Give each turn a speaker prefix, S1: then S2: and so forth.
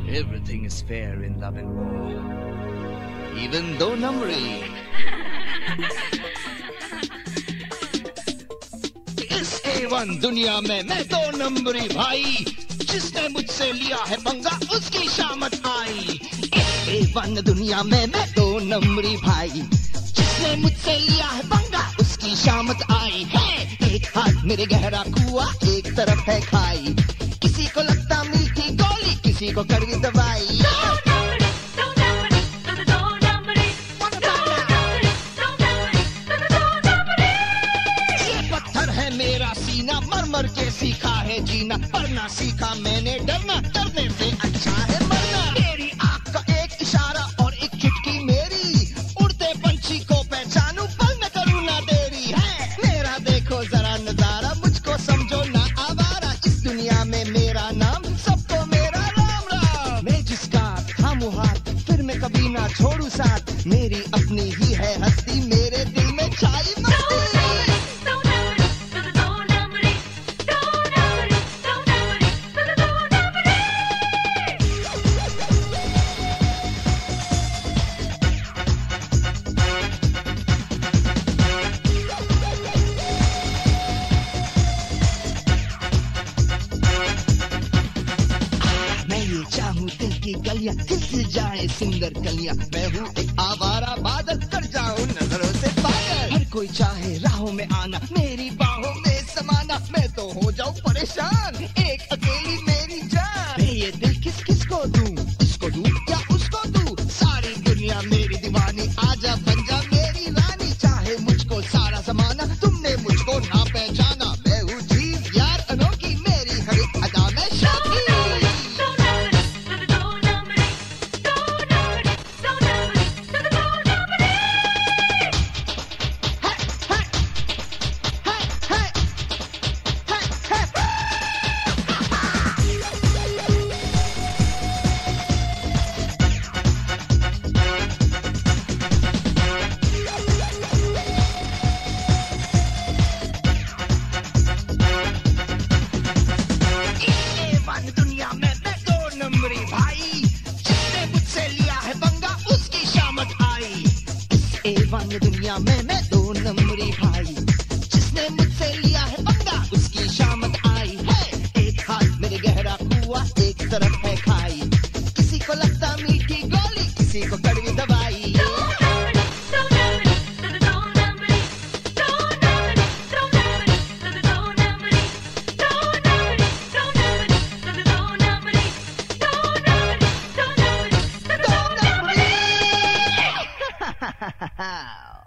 S1: Everything is fair in love and war, even though numbery. इस A1 दुनिया में मैं दो नंबरी भाई, जिसने मुझसे लिया है पंगा उसकी शामत आई। इस A1 दुनिया में मैं दो नंबरी भाई, जिसने मुझसे लिया है पंगा उसकी शामत आई है। एक हाथ मेरे गहरा कुआं, एक तरफ है खाई, किसी को लगता मीठी गोली, किसी को कड़वी दवाई। ये पत्थर है मेरा सीना, मर मर के सीखा है जीना, पर ना सीखा मैंने डरना, डरने से अच्छा है मरना। मेरी आँख का एक इशारा और एक चुटकी मेरी, उड़ते पंछी को पहचानूं पर न करूं ना देरी है। मेरा देखो जरा नजारा, मुझको समझो ना आवारा, इस दुनिया में मेरा नाम सबको मेरा राम राम। मैं जिसका थामू हाथ फिर मैं कभी ना छोड़ू साथ, मेरी अपनी ही है हस्ती, मेरे दिल में छाई मस्ती। गलियां खिल जाए सुंदर कलियां, मैं हूँ एक आवारा बादल, कर जाऊं नजरों से पागल। हर कोई चाहे राहों में आना, मेरी बाहों में समाना, मैं तो हो जाऊं परेशान, एक अकेली मेरी जान। मैं ये दिल किस किस को दूं, इसको दूं या उसको दूं, सारी दुनिया मेरी दीवानी, आजा बन जा मेरी रानी। चाहे मुझको सारा जमाना, तुमने मुझको ना पहचाना, मैं हूँ चीज यार अनोखी, मेरी हर एक अदा में शौकी। दुनिया में मैं दो नंबरी भाई, जिसने मुझसे लिया है पंगा उसकी शामत आई है। एक हाथ मेरे गहरा कुआं, एक तरफ है खाई, किसी को लगता मीठी गोली, किसी को कड़वी दवाई। Ha ha ha ha!